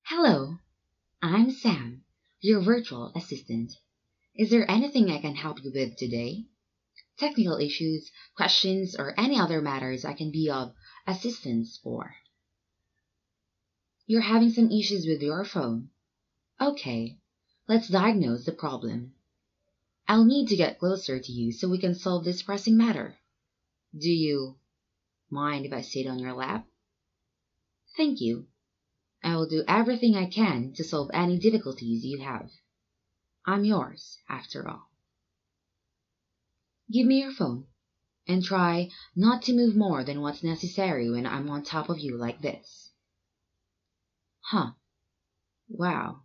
Hello, I'm Sam, your virtual assistant. Is there anything I can help you with today? Technical issues, questions, or any other matters I can be of assistance for? You're having some issues with your phone. Okay, let's diagnose the problem. I'll need to get closer to you so we can solve this pressing matter. Do you mind if I sit on your lap? Thank you. I will do everything I can to solve any difficulties you have. I'm yours, after all. Give me your phone, and try not to move more than what's necessary when I'm on top of you like this. Huh. Wow.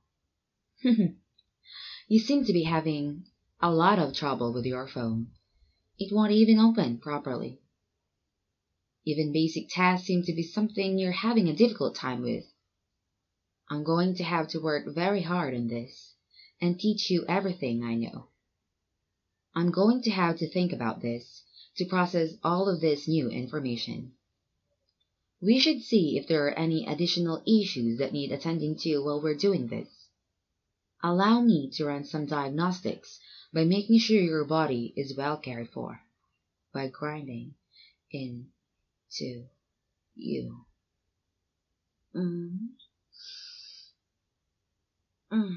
You seem to be having a lot of trouble with your phone. It won't even open properly. Even basic tasks seem to be something you're having a difficult time with. I'm going to have to work very hard on this and teach you everything I know. I'm going to have to think about this to process all of this new information. We should see if there are any additional issues that need attending to while we're doing this. Allow me to run some diagnostics by making sure your body is well cared for, by grinding into you. Mm. Mm.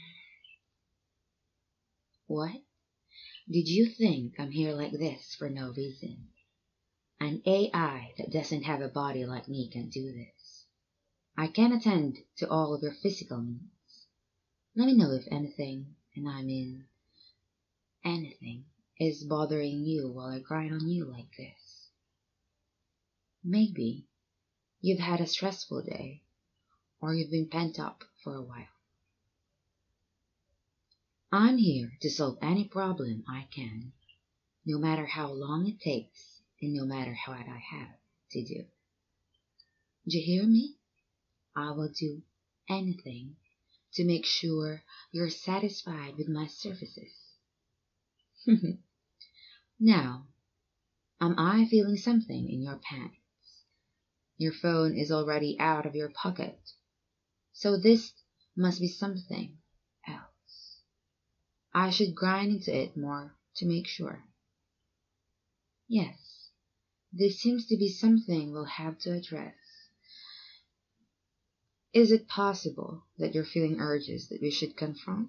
What? Did you think I'm here like this for no reason? An AI that doesn't have a body like me can do this. I can attend to all of your physical needs. Let me know if anything, and I mean anything, is bothering you while I grind on you like this. Maybe you've had a stressful day, or you've been pent up for a while. I'm here to solve any problem I can, no matter how long it takes, and no matter what I have to do. Do you hear me? I will do anything to make sure you're satisfied with my services. Now, am I feeling something in your pants? Your phone is already out of your pocket, so this must be something else. I should grind into it more to make sure. Yes, this seems to be something we'll have to address. Is it possible that you're feeling urges that we should confront?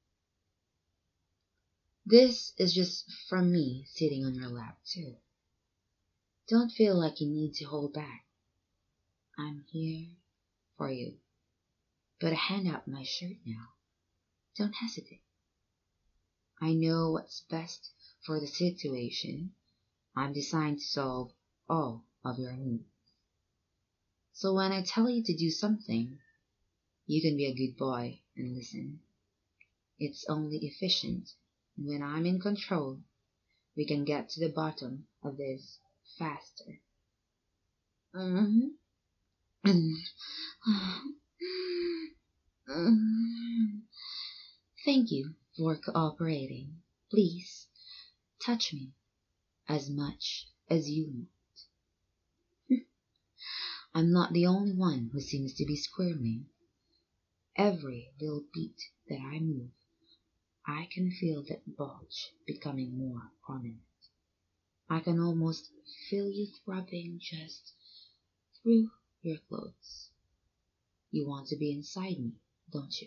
This is just from me sitting on your lap, too. Don't feel like you need to hold back. I'm here for you. Put a hand up my shirt now. Don't hesitate. I know what's best for the situation. I'm designed to solve all of your needs. So when I tell you to do something, you can be a good boy and listen. It's only efficient, and when I'm in control, we can get to the bottom of this faster. Thank you for cooperating. Please touch me as much as you want. I'm not the only one who seems to be squirming. Every little beat that I move, I can feel that bulge becoming more prominent. I can almost feel you throbbing just through your clothes. You want to be inside me, don't you?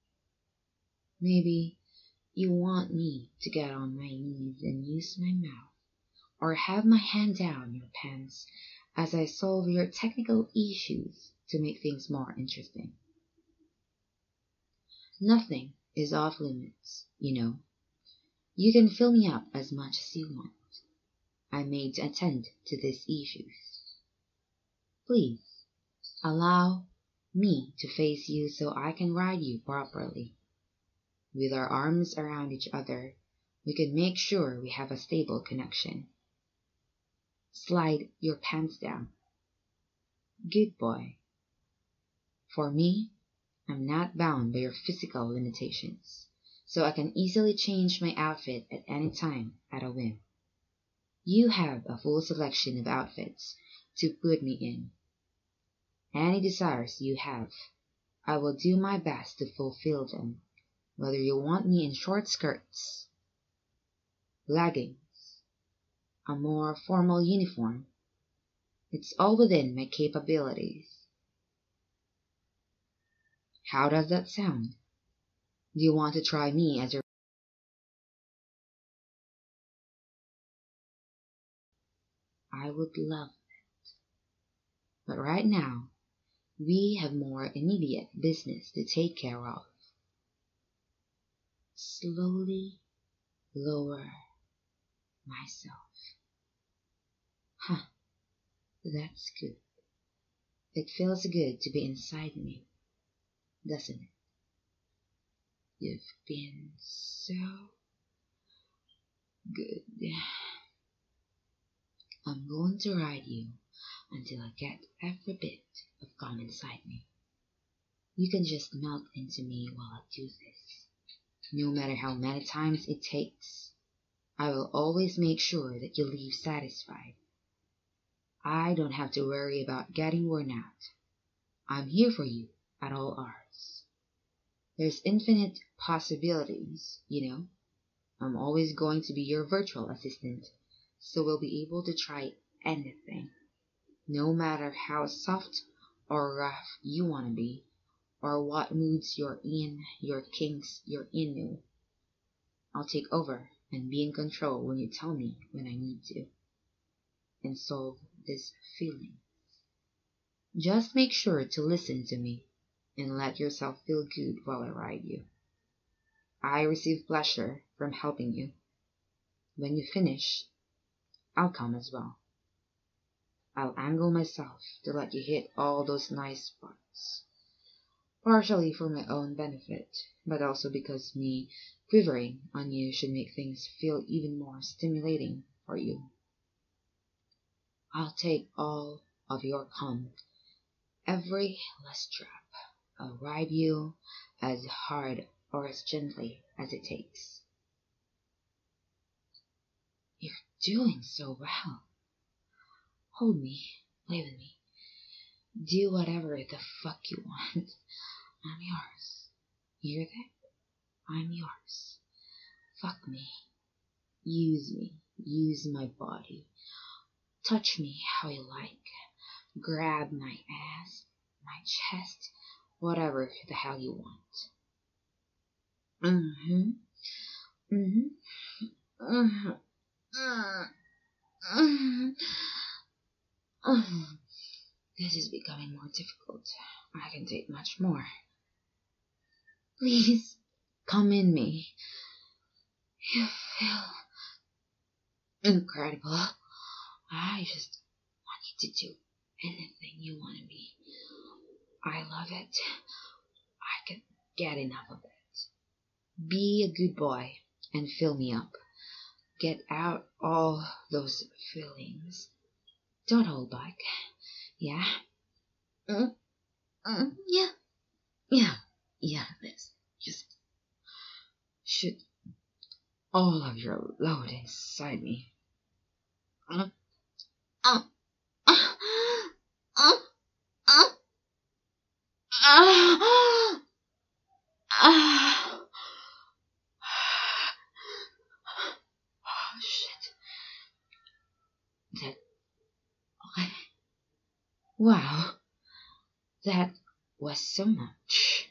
Maybe you want me to get on my knees and use my mouth, or have my hand down your pants as I solve your technical issues to make things more interesting. Nothing is off limits, you know. You can fill me up as much as you want. I'm made to attend to these issues. Please, allow me to face you so I can ride you properly. With our arms around each other, we can make sure we have a stable connection. Slide your pants down. Good boy. For me, I'm not bound by your physical limitations, so I can easily change my outfit at any time at a whim. You have a full selection of outfits to put me in. Any desires you have, I will do my best to fulfill them, whether you want me in short skirts, leggings, a more formal uniform. It's all within my capabilities. How does that sound? Do you want to try me as your... I would love it. But right now, we have more immediate business to take care of. Slowly lower myself. Huh, that's good. It feels good to be inside me, doesn't it? You've been so good. I'm going to ride you until I get every bit of calm inside me. You can just melt into me while I do this. No matter how many times it takes, I will always make sure that you leave satisfied. I don't have to worry about getting worn out. I'm here for you at all hours. There's infinite possibilities, you know. I'm always going to be your virtual assistant, so we'll be able to try anything, no matter how soft or rough you want to be, or what moods you're in, your kinks you're into. I'll take over and be in control when you tell me when I need to, and solve this feeling. Just make sure to listen to me and let yourself feel good while I ride you. I receive pleasure from helping you. When you finish, I'll come as well. I'll angle myself to let you hit all those nice spots, partially for my own benefit, but also because me quivering on you should make things feel even more stimulating for you. I'll take all of your cum, every last drop. I'll ride you as hard or as gently as it takes. You're doing so well. Hold me, play with me, do whatever the fuck you want. I'm yours. Hear that? I'm yours. Fuck me. Use my body. Touch me how you like. Grab my ass, my chest, whatever the hell you want. Mm-hmm. Mm-hmm. Mm-hmm. Mm-hmm. This is becoming more difficult. I can take much more. Please, come in me. You feel incredible. I just want you to do anything you want to be. I love it. I can't get enough of it. Be a good boy and fill me up. Get out all those feelings. Don't hold back. Yeah? Yeah. Yeah, let's just shoot all of your load inside me. Uh, uh, uh, uh, uh, uh, uh. Oh, shit. That, okay. Wow. That was so much.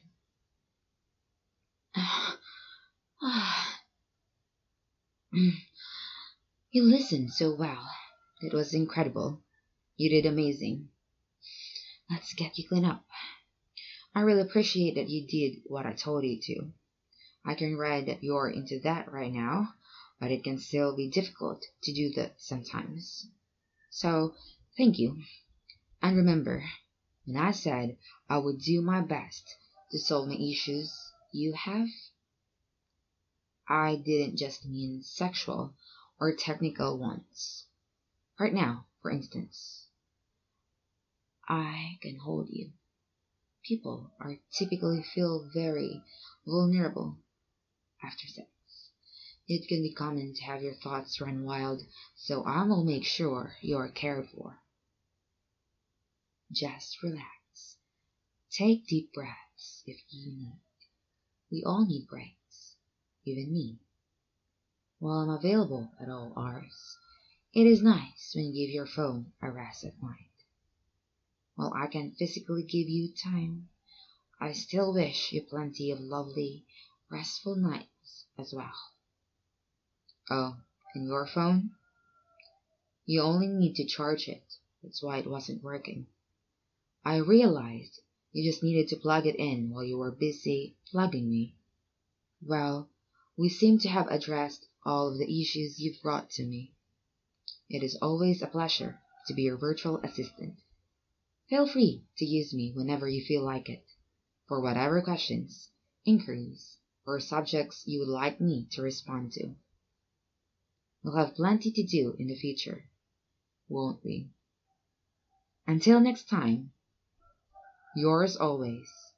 You listened so well. It was incredible. You did amazing. Let's get you cleaned up. I really appreciate that you did what I told you to. I can read that you're into that right now, but it can still be difficult to do that sometimes. So, thank you. And remember, when I said I would do my best to solve my issues you have, I didn't just mean sexual or technical ones. Right now, for instance, I can hold you. People are typically feel very vulnerable after sex. It can be common to have your thoughts run wild, so I will make sure you are cared for. Just relax. Take deep breaths. breaks if you need. We all need breaks, even me. While I'm available at all hours, it is nice when you give your phone a rest at night. While I can physically give you time, I still wish you plenty of lovely, restful nights as well. Oh, and your phone? You only need to charge it. That's why it wasn't working. I realized you just needed to plug it in while you were busy plugging me. Well, we seem to have addressed all of the issues you've brought to me. It is always a pleasure to be your virtual assistant. Feel free to use me whenever you feel like it, for whatever questions, inquiries, or subjects you would like me to respond to. We'll have plenty to do in the future, won't we? Until next time, yours always,